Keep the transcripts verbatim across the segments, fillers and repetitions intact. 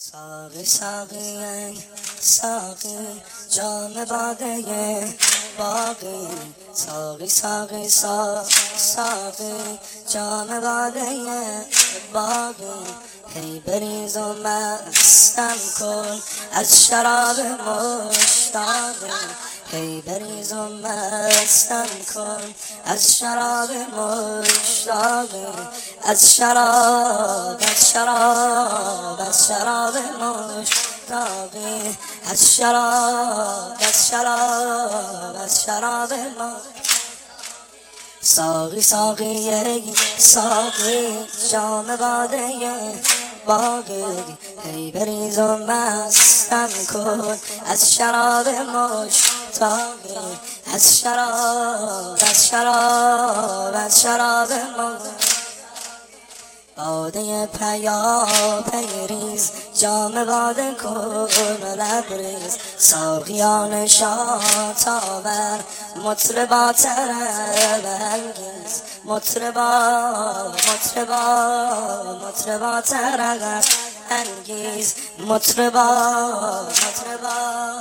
ساقی ساقی ساقی جام باده باقی ساقی ساقی ساقی جام باده باقی هی بریز و مستم کن از شراب مشتاقی هی بریز و مستم کن از شراب مشتاقی از شراب از شراب از شراب مشتاقی از شراب از شراب از شراب مشتاقی ساقی ساقی ساقی جام باده باقی هی بریز و مستم کن از شراب مشتاقی از شراب از شراب از شراب مشتاقی باده پیا پیریز جام باده کن لبریز ساقیان شاد آور مطربا طرب انگیز مطربا مطربا مطربا طرب انگیز مطربا مطربا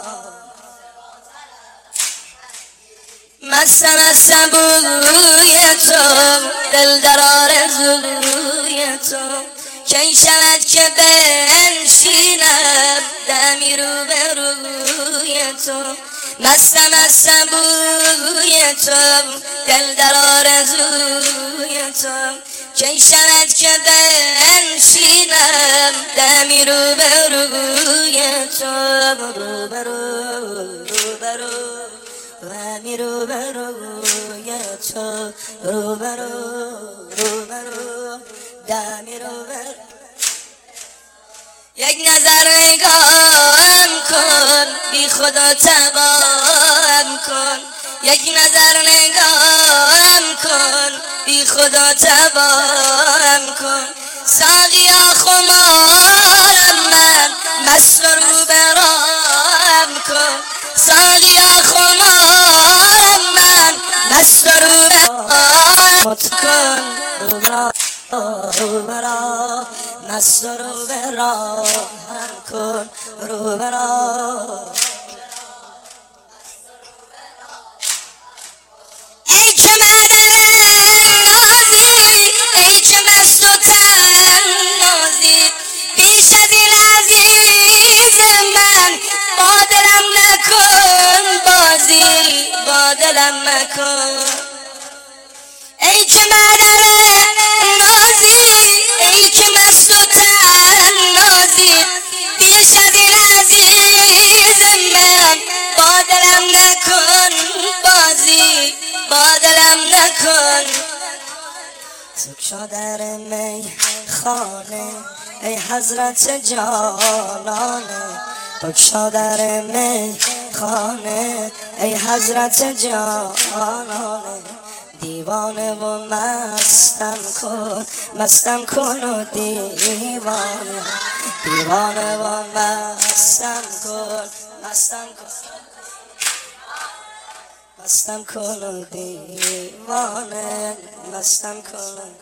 مستم از بوی تو دل در آرزوی تو کی شود که بنشینم دمی رو به روی تو مستم از بوی تو دل در آرزوی تو کی شود که بنشینم دمی رو به روی تو رو به رو رو به رو دمی رو به روی تو رو به رو رو به رو دمی رو به یک نظر نگاهم کن بی خدا تباهم کن یک نظر نگاهم کن بی خدا تباهم کن ساقیا خمارم من مست رو براهم کن ساقیا خمارم من مست رو براهم کن رو برا مست رو برا هم کن رو برا ای که مادر نازی ای که مست و تنازی بیش از این عزیز من با دلم نکن بازی با دلم نکن ای که مادر ای که مست و تنازی بیش از این عزیز من با دلم نکن بازی با دلم نکن سکشا در می خانه ای حضرت جانانه بکشا در می خانه ای حضرت جانانه دیوانه و مستم کن مستم کن و دیوانه دیوانه و مستم کن مستم کن مستم کن و دیوانه مستم کن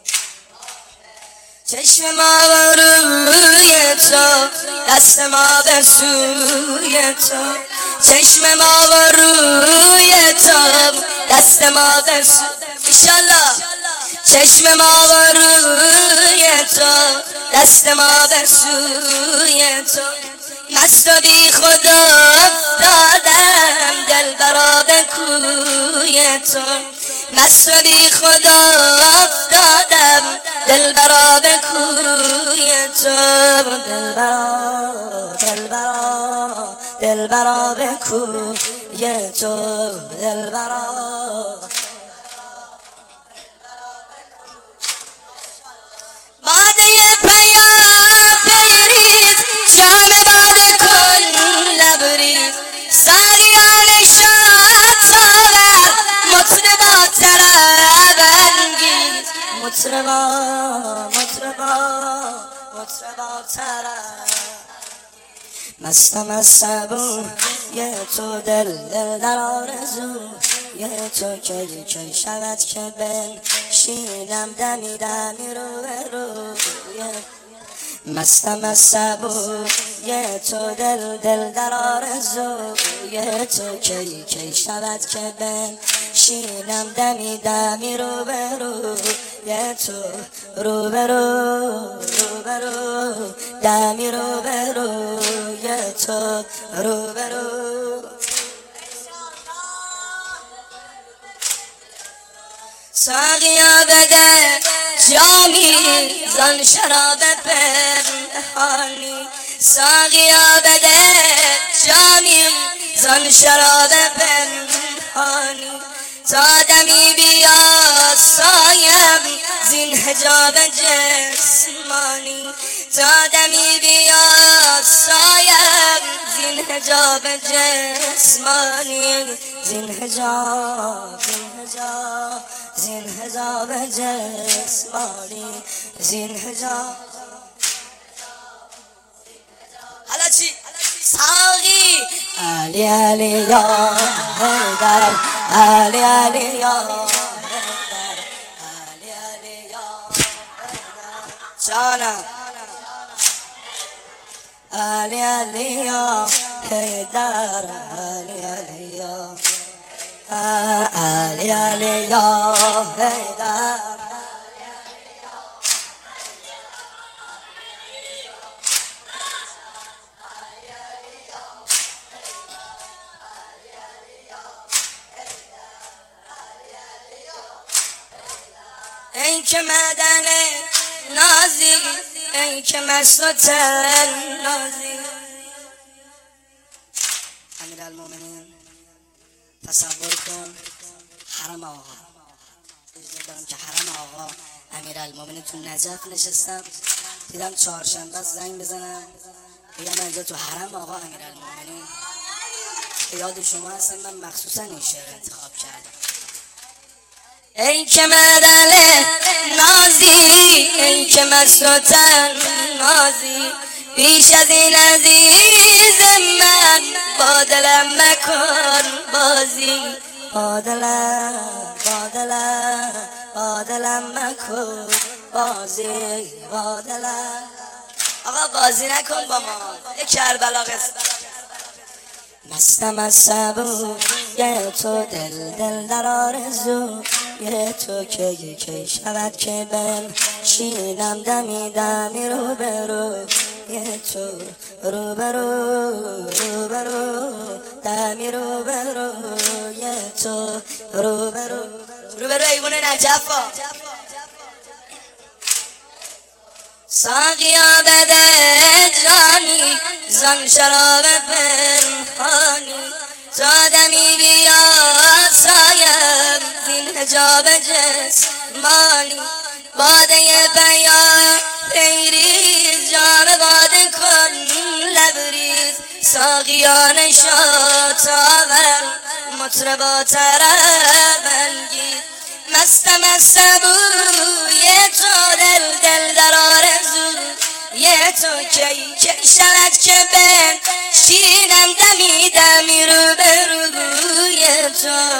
چشم ما و روی تو دست ما به سوی تو چشم ما و روی تو دست ما به سوی ایشالله چشم ما و روی تو دست ما به سوی تو مست و بی خدا افتادم دل برا به کوی تو مست و بی خدا افتادم دل برا به کوی تو دل برا دل برا دل برا به کوی تو دل برا باده پیا پیریز جام باده کن لبریز ساقیان شاد آور مطربا طرب انگیز مطربا مطربا مطربا طرب مستم از سبو یه تو دل دل در آرزو یه تو کی کی شود که بنشینم دمی دمی رو به رو مستم از سبوی تو دل دل در آرزوی تو کی کی شود که بنشینم دمی دمی رو به روی تو رو به رو رو به رو دمی رو به روی تو رو به رو. ساقیا بده جامی زن شراب پنهانی ساقیا بده جامی زن شراب پنهانی تا دمی بیا سایم زین حجاب جسمانی تا دمی بیا سایم زین حجاب جسمانی زین حجاب زین حجاب زین حجاب جسمانی زین حجاب. حالا چی؟ ساقی علی علی یا حیدر علی علی یا حیدر علی علی یا حیدر جانم علی علی یا حیدر علی علی یا علی علی یا حیدر. ای که مدن نازی ای که مست و نازی امیرالمومنین تصور کن حرم آقا اجازه دارم که حرم آقا امیرالمومنین تو نجف نشستم دیدم چهارشنبه زنگ بزنم بگم اینجا تو حرم آقا امیرالمومنین یاد شما هستم من مخصوصا این شعر انتخاب کردم. ای که مدل نازی ای که مست و نازی بیش از این عزیز من با دلم مکن بازی با دلم با دلم با دلم مکن بازی با دلم. آقا بازی نکن با ما یک کربلا قصد. مستم از سبوی تو دل دل در آرزوی تو کی کی شود که بنشینم دمی دمی رو به روی تو رو به رو رو به رو دمی رو به روی تو رو به رو رو به رو ایوون نجفا. ساقیا بده جانی زن شراب پنهانی تا دمی بیا سایم زین حجاب جسمانی باده بیا پیریز جام باده کن لبریز ساقیان شاد آور مطربا طرب انگیز. مستم از سبوی تو دل دل در آرزوی تو کی کی شود که بنشینم دمی دمی رو به روی تو